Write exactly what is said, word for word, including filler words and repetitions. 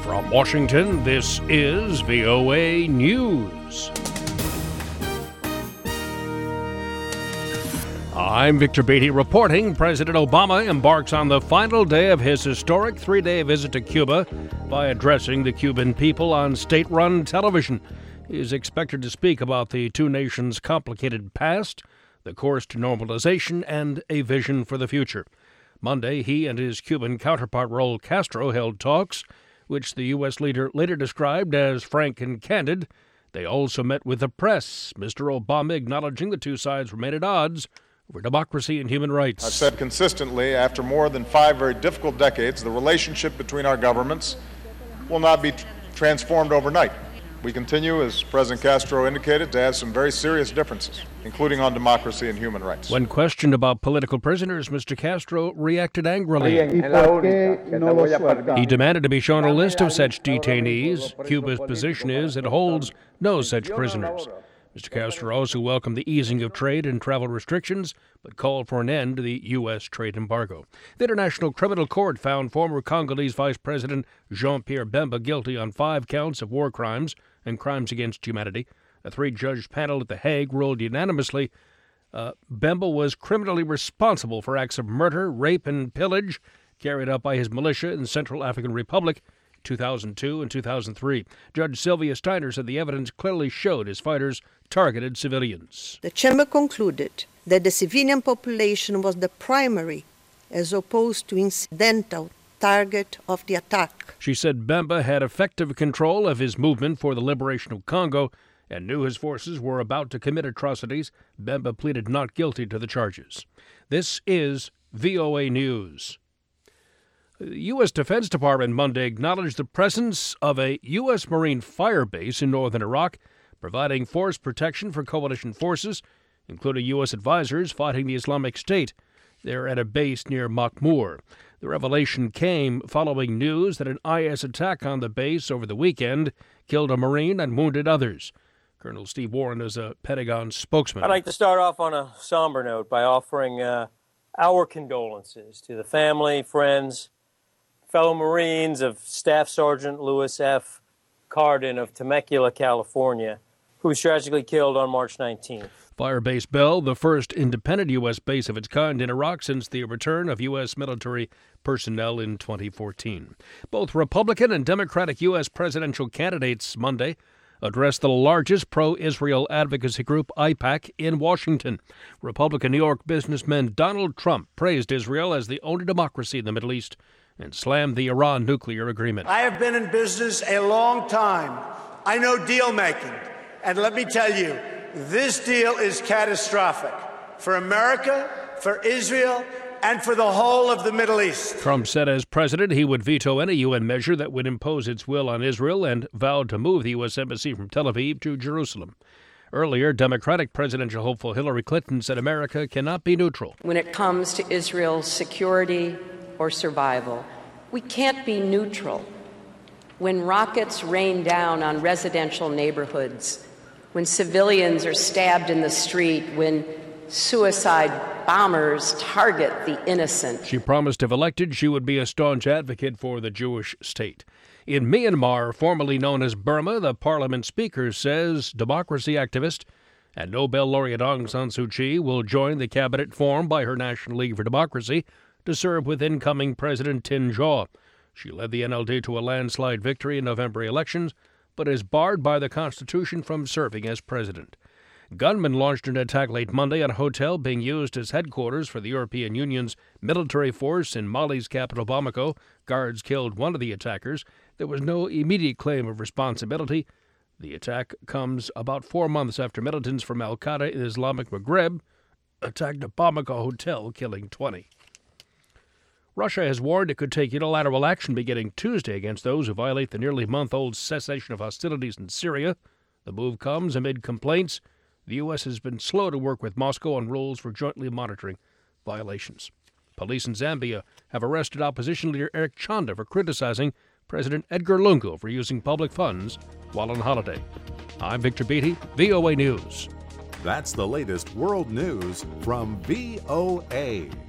From Washington, this is V O A News. I'm Victor Beatty reporting President Obama embarks on the final day of his historic three-day visit to Cuba by addressing the Cuban people on state-run television. He is expected to speak about the two nations' complicated past, the course to normalization, and a vision for the future. Monday, he and his Cuban counterpart Raul Castro held talks, which the U S leader later described as frank and candid. They also met with the press, Mister Obama acknowledging the two sides remain at odds over democracy and human rights. I've said consistently, after more than five very difficult decades, the relationship between our governments will not be t- transformed overnight. We continue, as President Castro indicated, to have some very serious differences, including on democracy and human rights. When questioned about political prisoners, Mister Castro reacted angrily. He demanded to be shown a list of such detainees. Cuba's position is it holds no such prisoners. Mister Castro also welcomed the easing of trade and travel restrictions, but called for an end to the U S trade embargo. The International Criminal Court found former Congolese Vice President Jean-Pierre Bemba guilty on five counts of war crimes and crimes against humanity. A three-judge panel at The Hague ruled unanimously uh, Bemba was criminally responsible for acts of murder, rape, and pillage carried out by his militia in the Central African Republic two thousand two and two thousand three. Judge Sylvia Steiner said the evidence clearly showed his fighters targeted civilians. The chamber concluded that the civilian population was the primary, as opposed to incidental, target of the attack. She said Bemba had effective control of his movement for the liberation of Congo and knew his forces were about to commit atrocities. Bemba pleaded not guilty to the charges. This is V O A News. The U S. Defense Department Monday acknowledged the presence of a U S. Marine fire base in northern Iraq, providing force protection for coalition forces, including U S advisors fighting the Islamic State. They're at a base near Makhmur. The revelation came following news that an I S attack on the base over the weekend killed a Marine and wounded others. Colonel Steve Warren is a Pentagon spokesman. I'd like to start off on a somber note by offering uh, our condolences to the family, friends, fellow Marines of Staff Sergeant Louis F. Carden of Temecula, California, who was tragically killed on March nineteenth. Firebase Bell, the first independent U S base of its kind in Iraq since the return of U S military personnel in twenty fourteen. Both Republican and Democratic U S presidential candidates Monday addressed the largest pro-Israel advocacy group, AIPAC, in Washington. Republican New York businessman Donald Trump praised Israel as the only democracy in the Middle East and slammed the Iran nuclear agreement. I have been in business a long time. I know deal making. And let me tell you, this deal is catastrophic for America, for Israel, and for the whole of the Middle East. Trump said as president he would veto any U N measure that would impose its will on Israel and vowed to move the U S embassy from Tel Aviv to Jerusalem. Earlier, Democratic presidential hopeful Hillary Clinton said America cannot be neutral. When it comes to Israel's security or survival, we can't be neutral. When rockets rain down on residential neighborhoods, when civilians are stabbed in the street, when suicide bombers target the innocent. She promised if elected she would be a staunch advocate for the Jewish state. In Myanmar, formerly known as Burma, the parliament speaker says democracy activist and Nobel laureate Aung San Suu Kyi will join the cabinet formed by her National League for Democracy to serve with incoming President Tin Zhaw. She led the N L D to a landslide victory in November elections, but is barred by the Constitution from serving as president. Gunmen launched an attack late Monday on a hotel being used as headquarters for the European Union's military force in Mali's capital Bamako. Guards killed one of the attackers. There was no immediate claim of responsibility. The attack comes about four months after militants from al-Qaeda in Islamic Maghreb attacked a Bamako hotel, killing twenty. Russia has warned it could take unilateral action beginning Tuesday against those who violate the nearly month-old cessation of hostilities in Syria. The move comes amid complaints the U S has been slow to work with Moscow on rules for jointly monitoring violations. Police in Zambia have arrested opposition leader Eric Chanda for criticizing President Edgar Lungu for using public funds while on holiday. I'm Victor Beatty, V O A News. That's the latest world news from V O A.